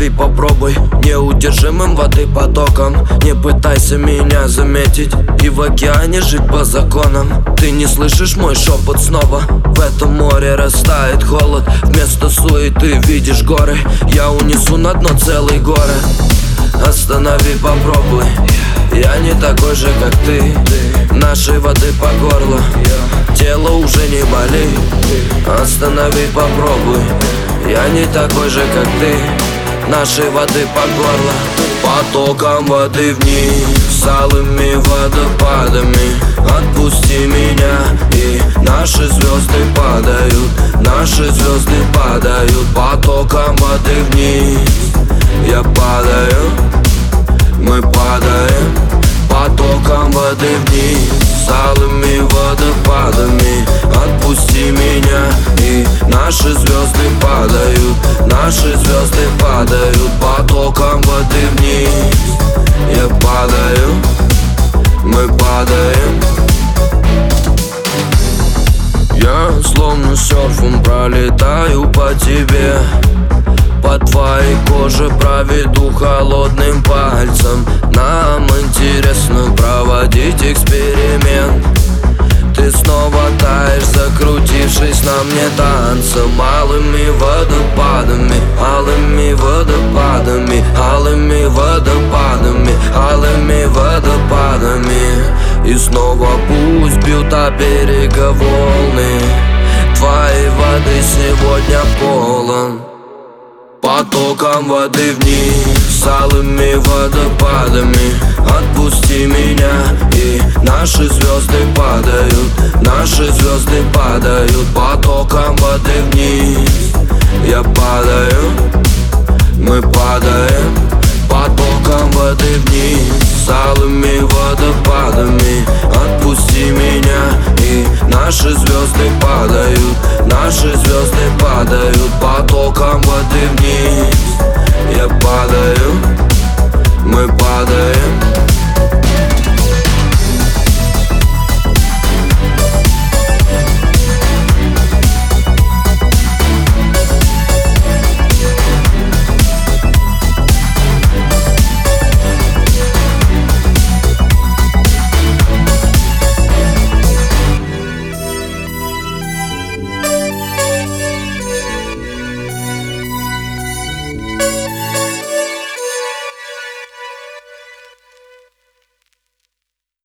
Останови, попробуй неудержимым воды потоком. Не пытайся меня заметить и в океане жить по законам. Ты не слышишь мой шепот снова? В этом море растает холод. Вместо суеты видишь горы. Я унесу на дно целый город. Останови, попробуй. Я не такой же, как ты. Нашей воды по горло. Тело уже не болит. Останови, попробуй. Я не такой же, как ты. Нашей воды по горло. Потоком воды вниз, алыми водопадами. Отпусти меня, и наши звезды падают. Наши звезды падают. Потоком воды вниз. Я падаю, мы падаем. Потоком воды вниз, алыми водопадами. Отпусти меня, и наши звезды падают. Наши звезды падают. Потоком воды вниз. Я падаю, мы падаем. Я словно серфом пролетаю по тебе. По твоей коже проведу холодным пальцем. Нам интересно проводить эксперимент. Ты снова таешь, закрутившись на мне танцем. Алыми водопадами, алыми водопадами, алыми водопадами, алыми водопадами. И снова пусть бьют о берега волны. Твоей воды сегодня полон. Потоком воды вниз, алыми водопадами. Отпусти меня, и наши звезды падают. Наши звезды падают. Потоком воды вниз. Я падаю, мы падаем. Потоком воды вниз, алыми водопадами. Отпусти меня, и наши звезды падают. Наши звезды падают. Потоком воды вниз. Я падаю, мы падаем.